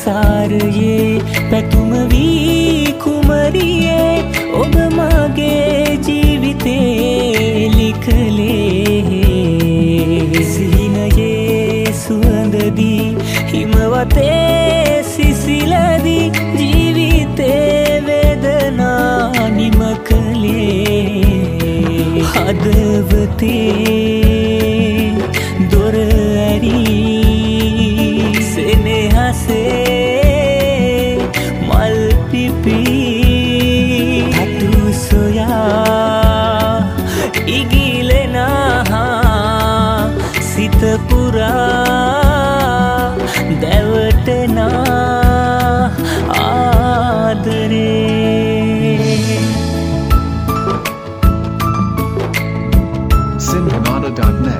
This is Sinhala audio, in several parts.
සංසාරයේ පැතුම වී කුමරියේ ඔබ මගේ ජීවිතේ ලිකලේ සිහිනයේ සුවඳදී හිමවතේ සිසිලදී ජීවිතේ වේදනා නිම කළේ හදවතේ දොර ඇරී සෙනෙහසේ මල් පිපි අතු සොයා ඉගිලෙනා සිත පුරා දැවටනා ආදරේ Sinhanada.net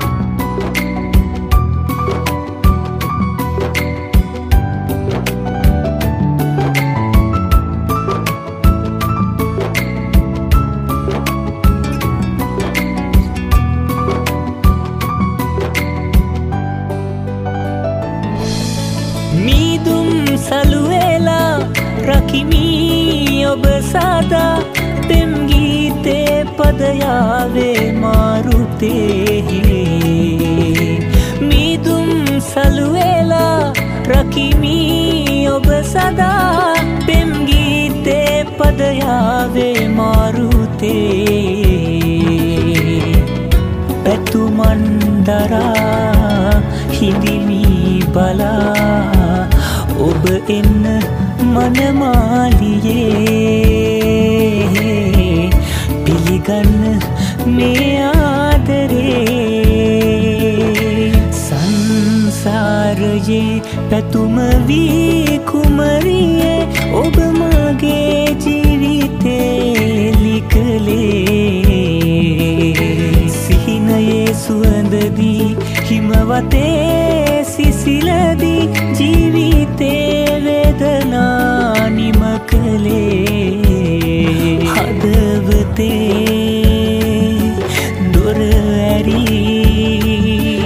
මීදුම් සලුවෙලා රකිමි ඔබ සදා පෙම් ගීතේ පදයාවේ මාරුතේ මීදුම් සලුවෙලා රකිමි ඔබ සදා පෙම් ගීතේ පදයාවේ මාරුතේ පැතුමන් දරා හිඳිමි බලා ඔබ එන්න මනමාලියේ පිළිගන්න මේ ආදරේ සංසාරයේ පැතුම වී කුමරියේ ඔබ මගේ ජීවිතේ ලිකලේ සිහිනයේ සුවඳදී හිමවතේ සිසිලදී ජීවිතේ වේදනා නිම කළේ හදවතේ දොර ඇරී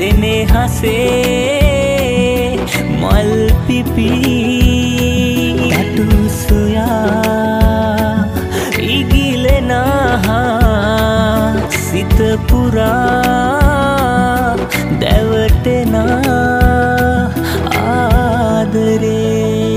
සෙනෙහසේ මල් පිපි අතු සොයා ඉගිලෙනා සිත පුරා දැවටනා ආදරේ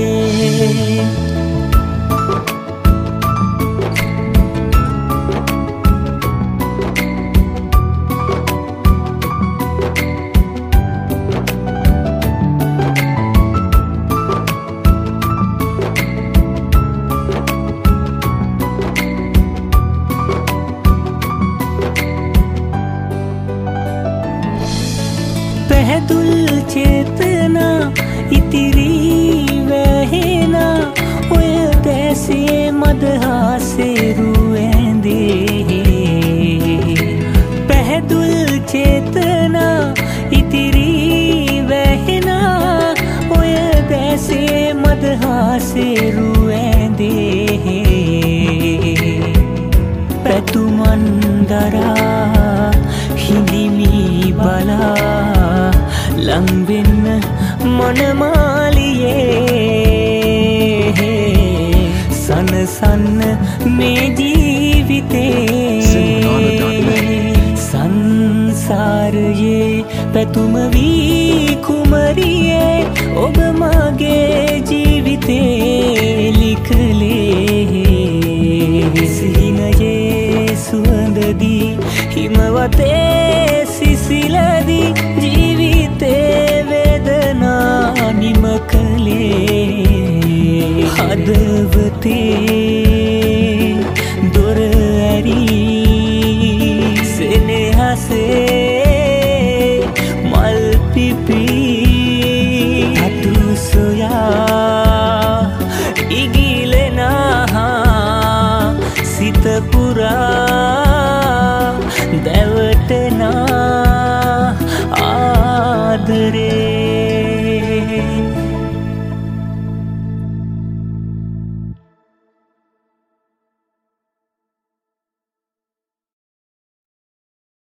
පැහැදුල් චේතනා ඉතිරි වැහෙනා ඔය දැසේ මදහසේ රුවැඳේ පැහැදුල් චේතනා ඉතිරි වැහෙනා ඔය දැසේ මදහසේ රුවැඳේ පැතුමන් දරා හිඳිමි බලා ලංවෙන්න මනමාලියේ සනසන්න මේ ජීවිතේ සංසාරයේ පැතුම වී කුමරියේ ඔබ මගේ ජීවිතේ ලිකලේ සිහිනයේ සුවඳදී හිමවතේ සිසිලදී ජීවිතේ වේදනා නිම කළේ හදවතේ දොර ඇරී සෙනෙහසේ මල් පිපි අතු සොයා ඉගිලෙනා සිත පුරා දැවටනා ආදරේ